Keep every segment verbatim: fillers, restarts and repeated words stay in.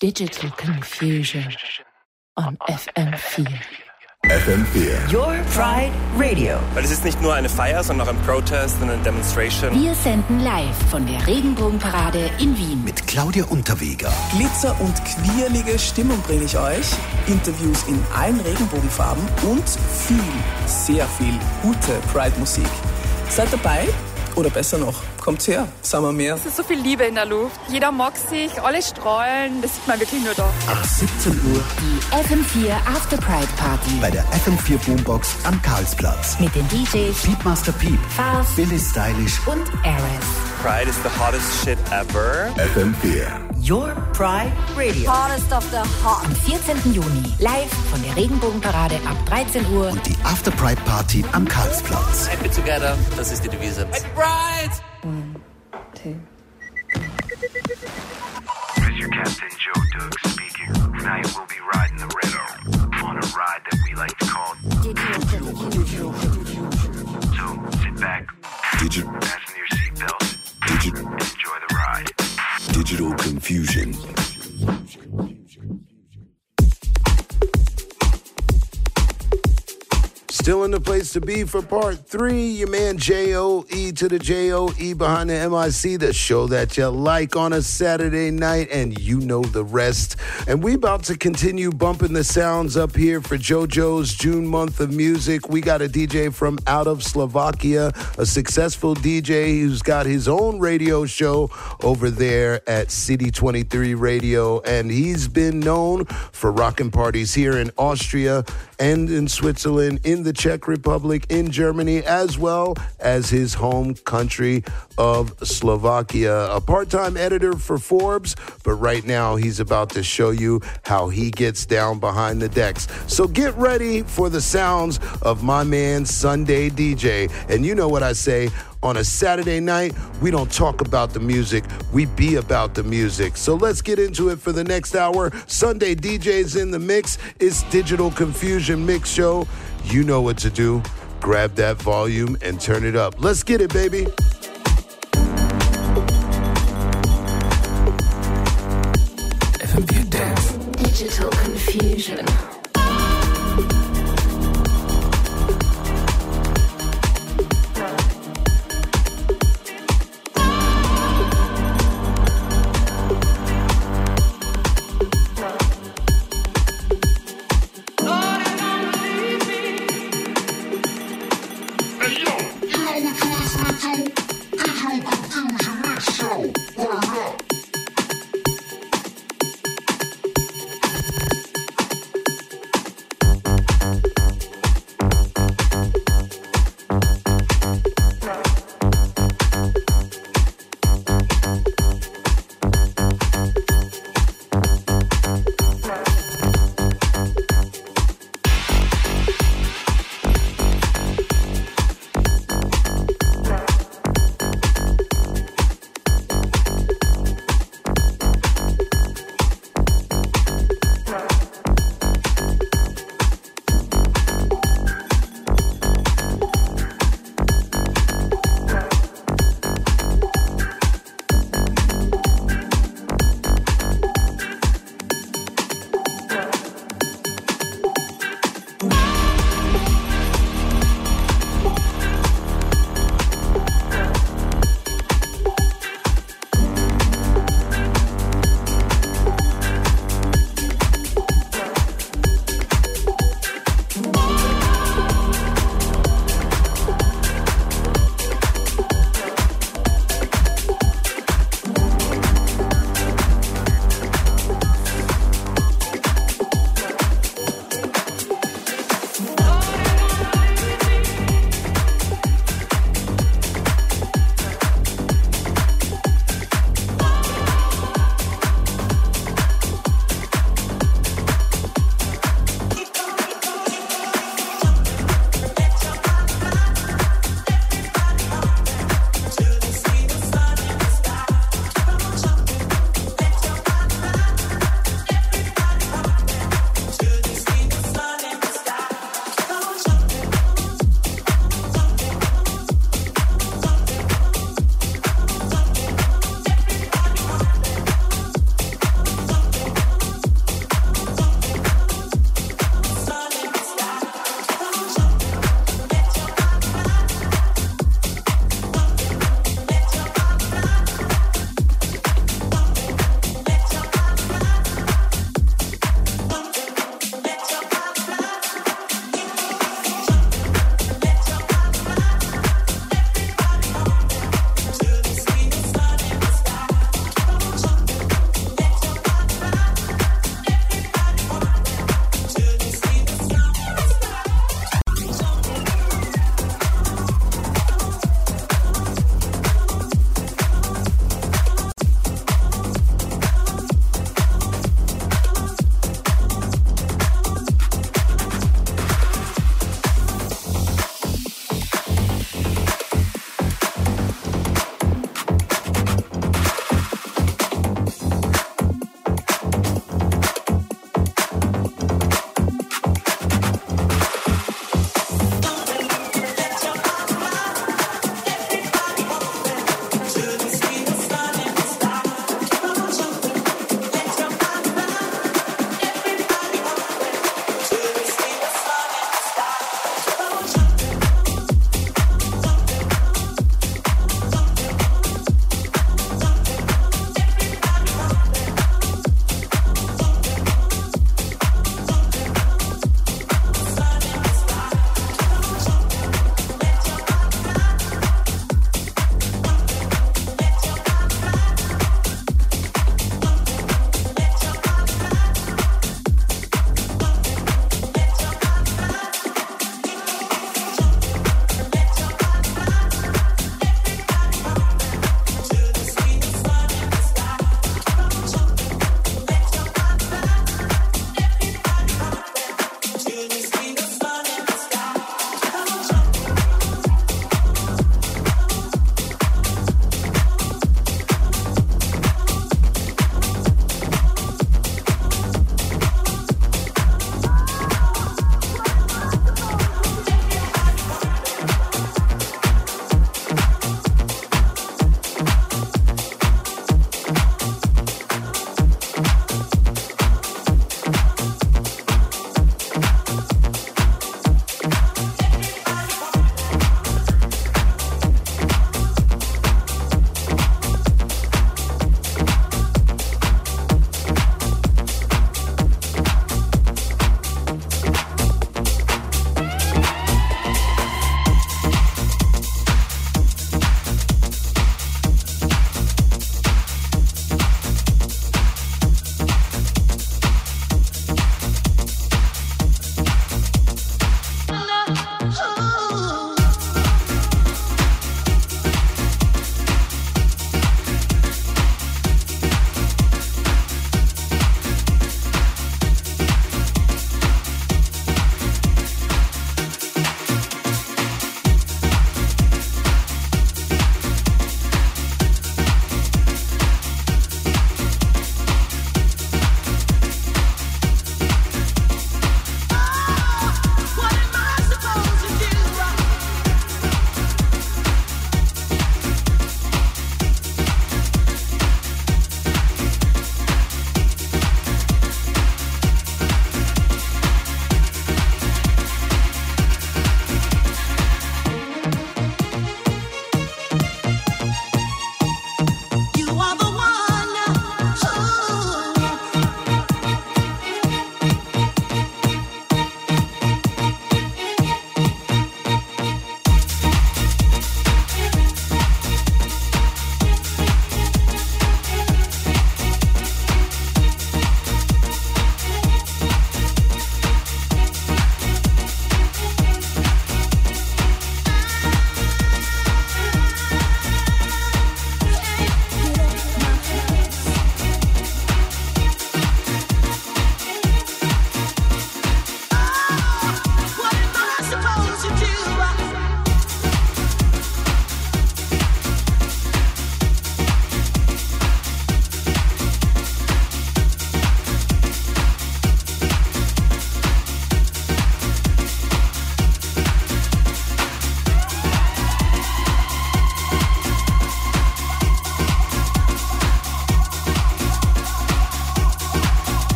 Digital Confusion on F M four. F M four. Your Pride Radio. Weil es ist nicht nur eine Feier, sondern auch ein Protest und eine Demonstration. Wir senden live von der Regenbogenparade in Wien. Mit Claudia Unterweger. Glitzer und quirlige Stimmung bringe ich euch. Interviews in allen Regenbogenfarben und viel, sehr viel gute Pride-Musik. Seid dabei? Oder besser noch, kommt her, sagen wir mehr. Es ist so viel Liebe in der Luft. Jeder mag sich, alle strahlen, das sieht man wirklich nur da. Ab siebzehn Uhr die F M four After Pride Party. Bei der F M four Boombox am Karlsplatz. Mit den D Js Beatmaster Peep, Faust, Billy Stylish und Ares. Pride is the hottest shit ever. F M four. Your Pride Radio. Hottest of the hot. Am vierzehnten Juni live von der Regenbogenparade ab dreizehn Uhr. Und die After Pride Party am Karlsplatz. Happy together, das ist die Devise. Happy Pride! One, two. This is your Captain Joe Doug speaking. Tonight we'll be riding the Red on a ride that we like to call Digital. So sit back, Digital. fasten your seatbelts, Digital. and enjoy the ride. Digital Confusion. Still in the place to be for part three. Your man J O E to the J O E behind the M I C, the show that you like on a Saturday night, and you know the rest. And we about to continue bumping the sounds up here for JoJo's June month of music. We got a D J from out of Slovakia, a successful D J who's got his own radio show over there at City twenty-three Radio, and he's been known for rocking parties here in Austria and in Switzerland, in the Czech Republic, in Germany, as well as his home country of Slovakia. A part-time editor for Forbes, but right now he's about to show you how he gets down behind the decks. So get ready for the sounds of my man Sunday D J. And you know what I say, on a Saturday night, we don't talk about the music, we be about the music. So let's get into it for the next hour. Sunday D J's in the mix. It's Digital Confusion Mix Show. You know what to do. Grab that volume and turn it up. Let's get it, baby. F M four Dance. Digital Confusion.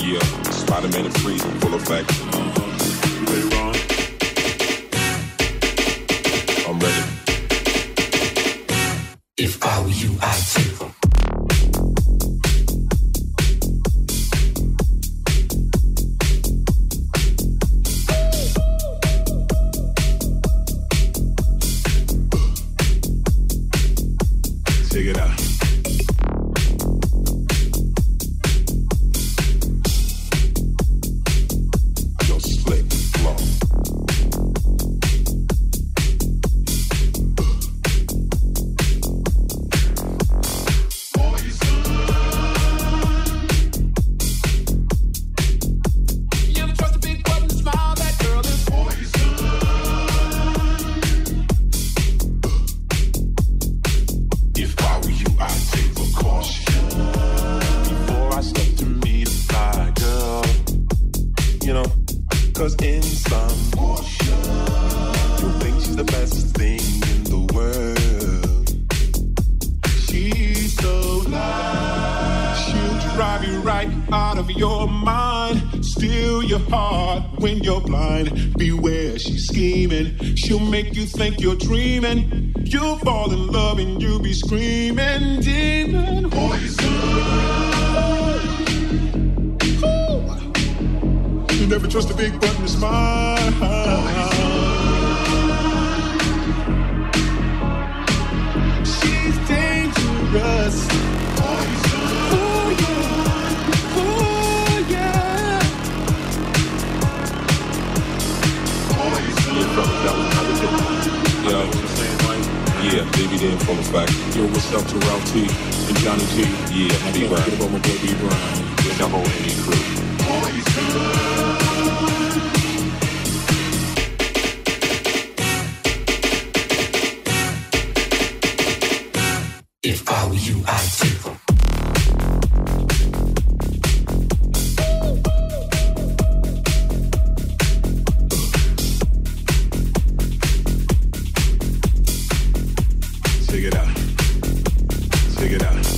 Yeah, Spider-Man and Freeze in full effect. Uh-huh. You ready, Ron? I'm ready. If I were you, I'd take them. Check it out. Yo, slick, flow. When you're blind, beware, she's scheming. She'll make you think you're dreaming. You'll fall in love and you'll be screaming, demon. Poison. You never trust a big button, it's mine. She's dangerous. Poison. Oh yeah. Oh yeah. Yeah, what you saying, Mike? Yeah, baby, then full effect. Yo, what's up to Ralph T and Johnny G? Yeah, I can't forget about my boy B Brown. And the whole N E crew. If I were you, I'd take them. Check it out. Check it out.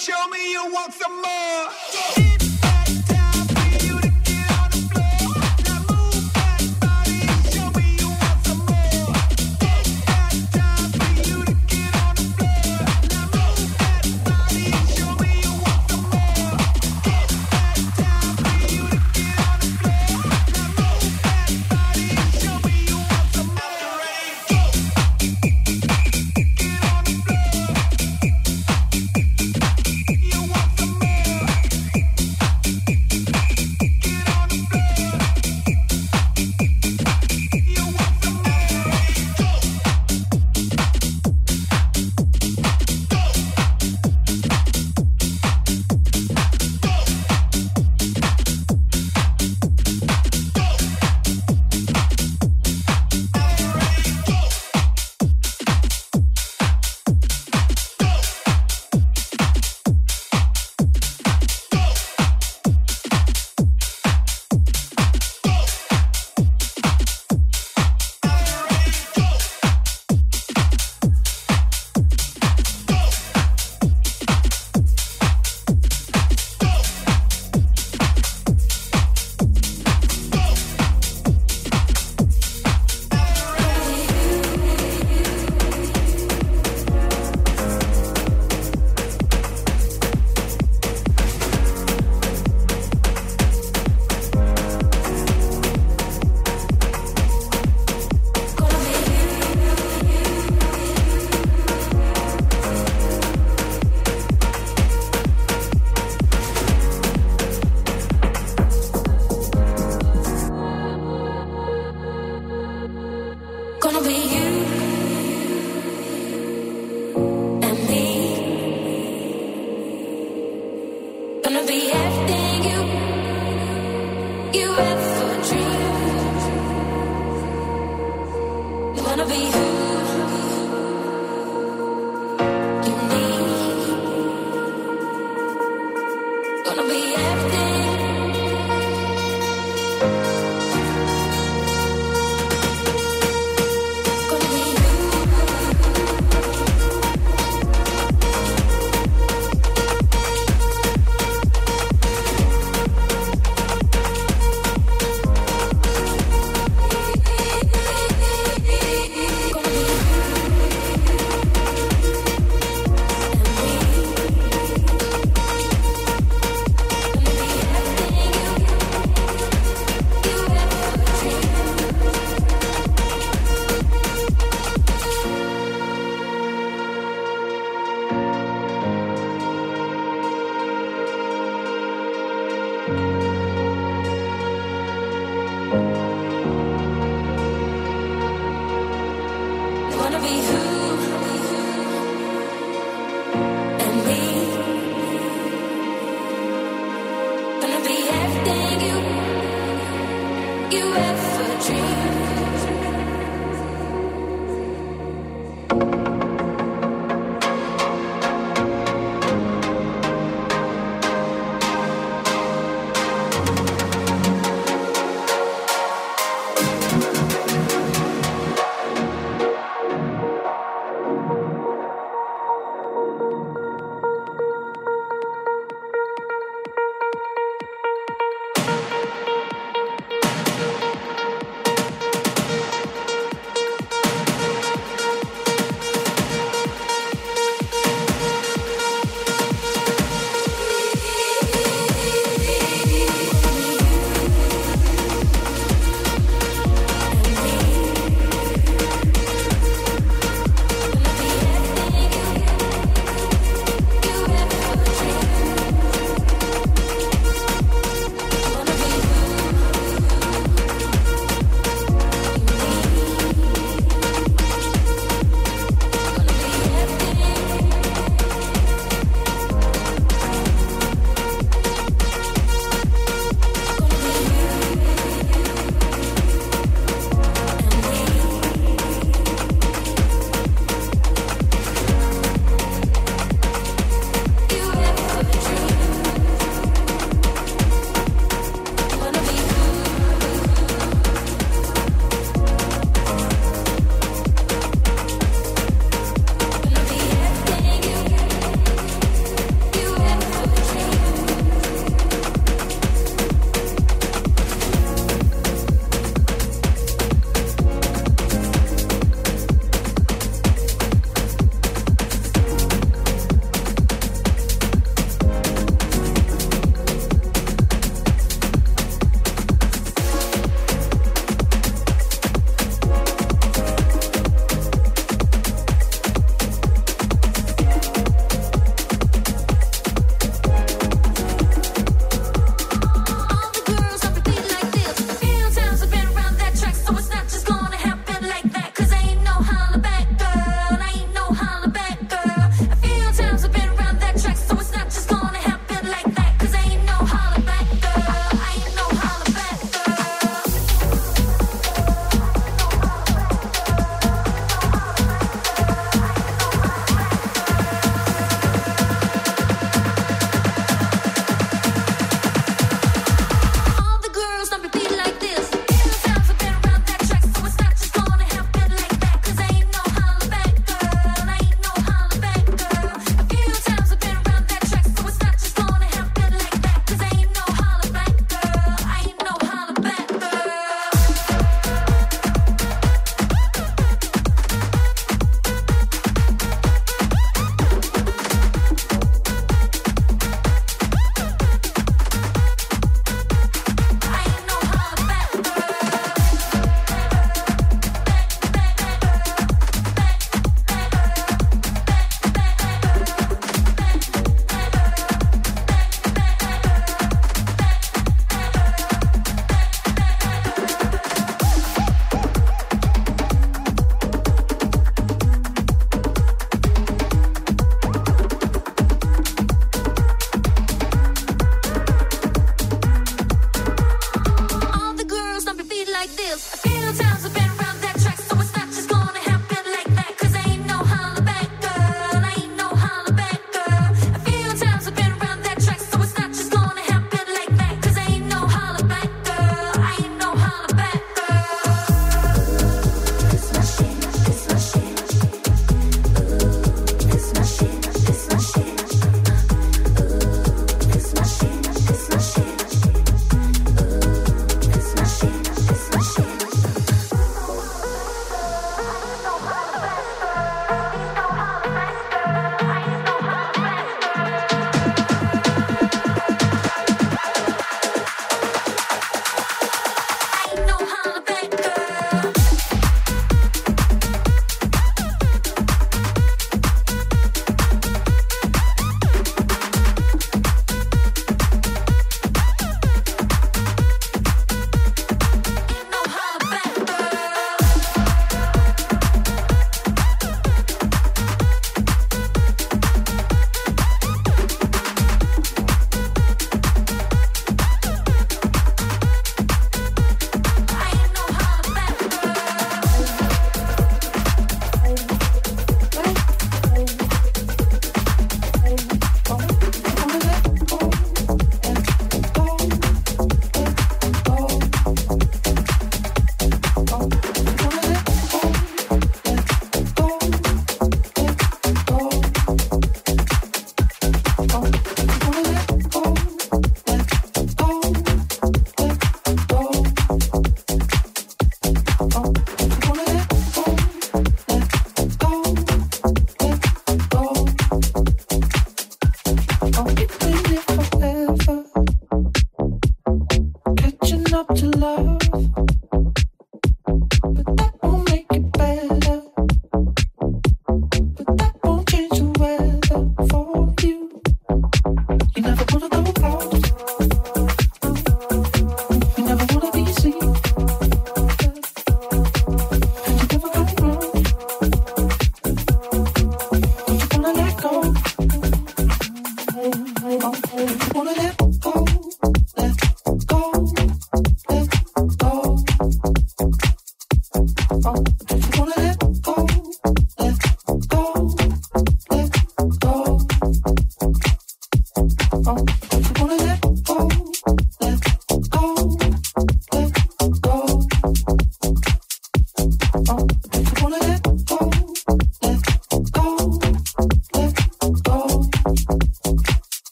show me you want some more.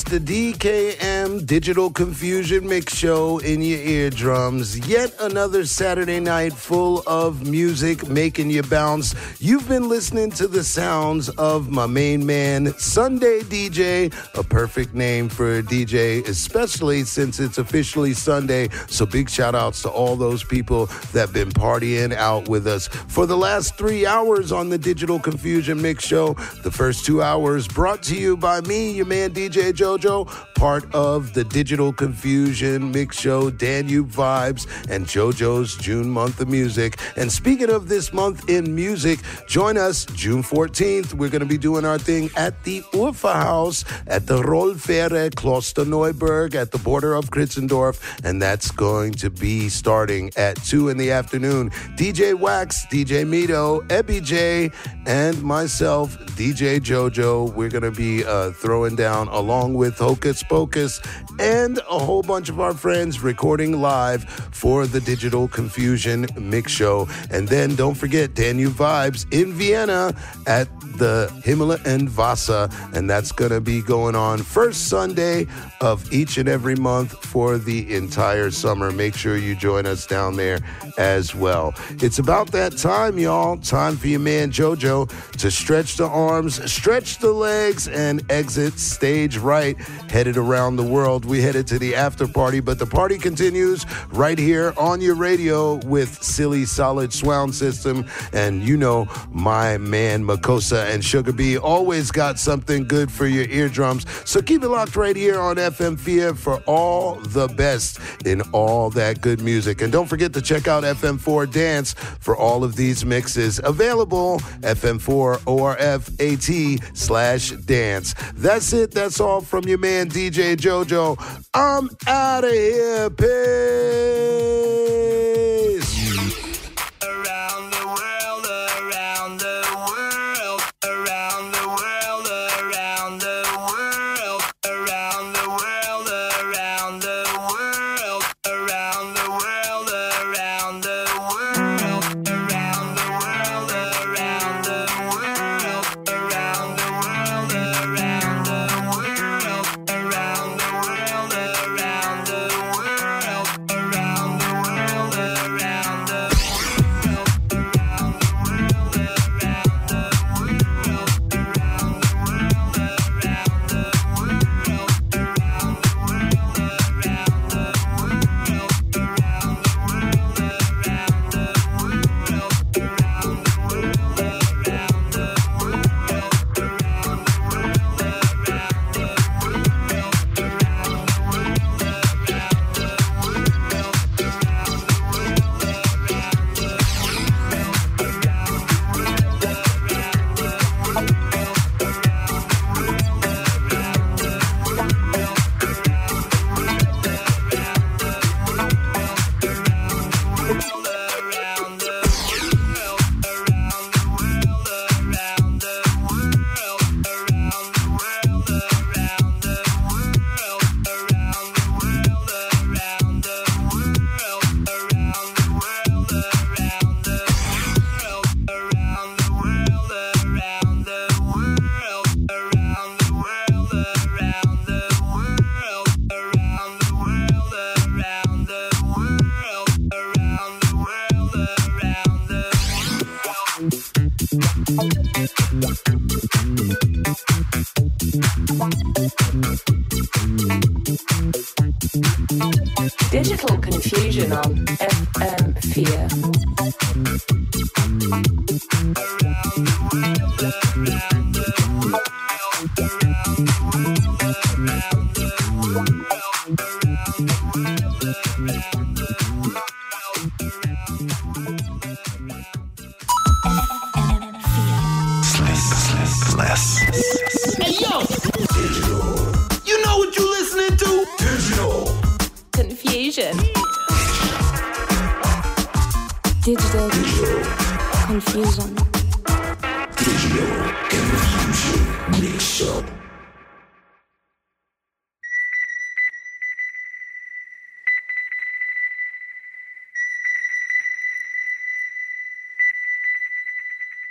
the D K M Digital Confusion Mix Show in your eardrums. Yet another Saturday night full of music making you bounce. You've been listening to the sounds of my main man, Sunday D J, a perfect name for a D J, especially since it's officially Sunday. So big shout outs to all those people that have been partying out with us for the last three hours on the Digital Confusion Mix Show. The first two hours brought to you by me, your man D J Jojo, part of the Digital Confusion Mix Show, Danube Vibes, and JoJo's June month of music. And speaking of this month in music, join us June fourteenth. We're going to be doing our thing at the Urfa House at the Rollfähre Klosterneuburg at the border of Kritzendorf, and that's going to be starting at two in the afternoon. D J Wax, D J Mito, Ebby J, and myself, D J Jojo. We're going to be uh, throwing down along with Hocus Pocus and a whole bunch of our friends recording live for the Digital Confusion Mix Show. And then don't forget Danube Vibes in Vienna at the Himmel and Wasser, and that's going to be going on first Sunday of each and every month for the entire summer. Make sure you join us down there as well. It's about that time, y'all. Time for your man Jojo to stretch the arms, stretch the legs, and exit stage right. Headed around the world. We headed to the after party, but the party continues right here on your radio with Silly Solid Sound System. And you know, my man Makosa and Sugar B always got something good for your eardrums. So keep it locked right here on F M four for all the best in all that good music. And don't forget to check out F M four Dance for all of these mixes. Available F M four O R F A T slash dance. That's it. That's all from your man D J Jojo. I'm out of here. Peace. Around the world, around the world, around the world, around the world, around the world, around the world, around the world, around the world, around the world, around the world, around the world, around the world, around the world, around the world, around the world, around the world, around the Digital Confusion on F M four. Hey yo! Digital. You know what you listening to? Digital. Confusion. Digital, Digital. Confusion. Digital Confusion Mix Show.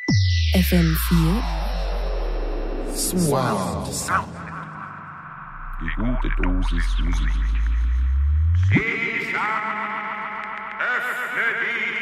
F M four. Wow. Die gute Dosis Musik. Sesam, öffne dich.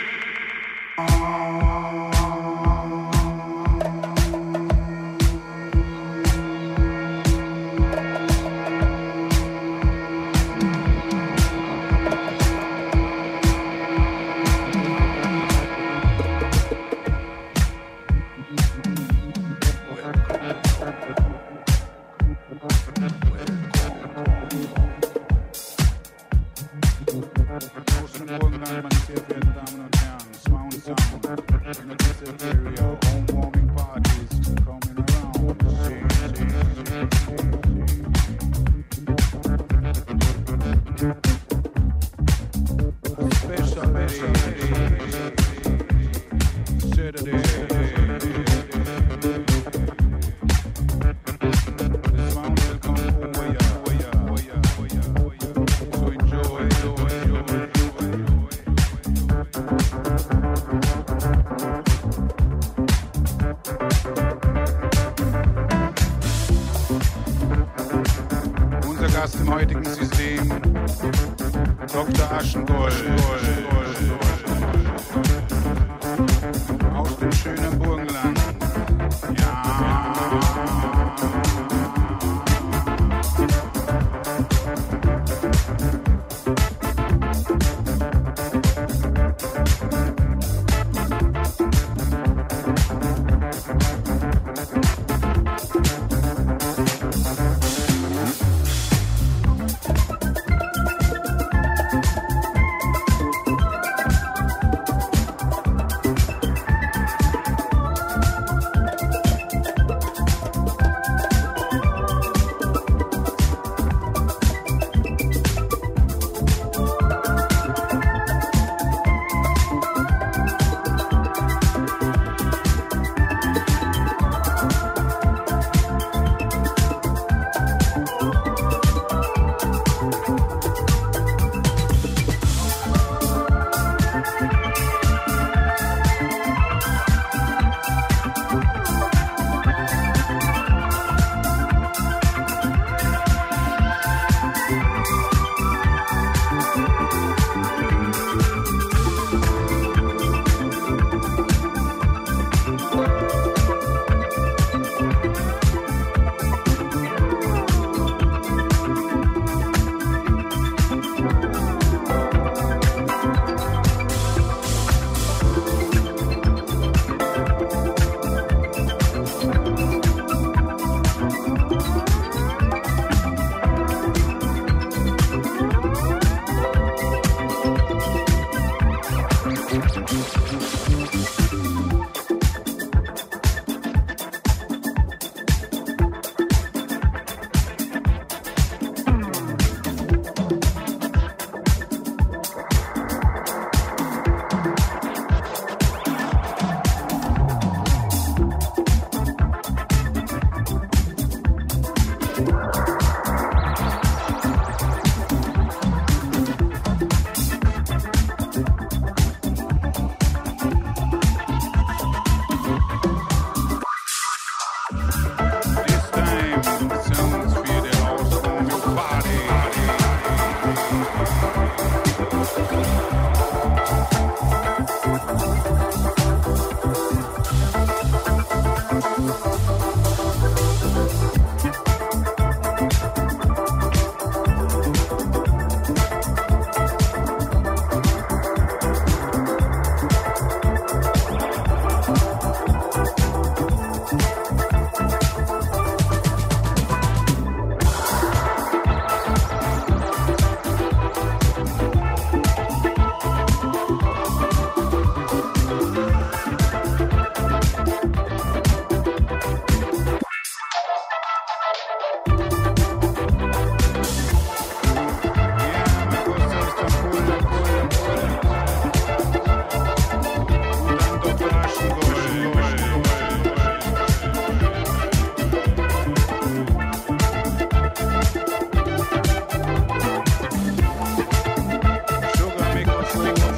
Sugar make us sing.